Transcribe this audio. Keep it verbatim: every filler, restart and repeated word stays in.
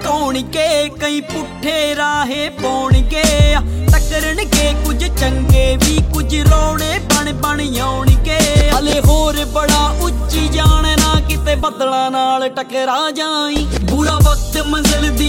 ਢਾਉਣਗੇ ਕਈ ਪੁੱਠੇ ਰਾਹੇ ਪਾਉਣਗੇ ਟੱਕਰਨਗੇ ਕੁਝ ਚੰਗੇ ਵੀ ਕੁਝ ਰੋਣੇ ਬਣ ਬਣ ਆਉਣਗੇ ਹਲੇ ਹੋਰ ਬੜਾ ਉੱਚੀ ਜਾਣ ਨਾ ਕਿਤੇ ਬੱਦਲਾਂ ਨਾਲ ਟਕਰਾ ਜਾਈ ਬੁਰਾ ਵਕਤ ਮੰਜ਼ਿਲ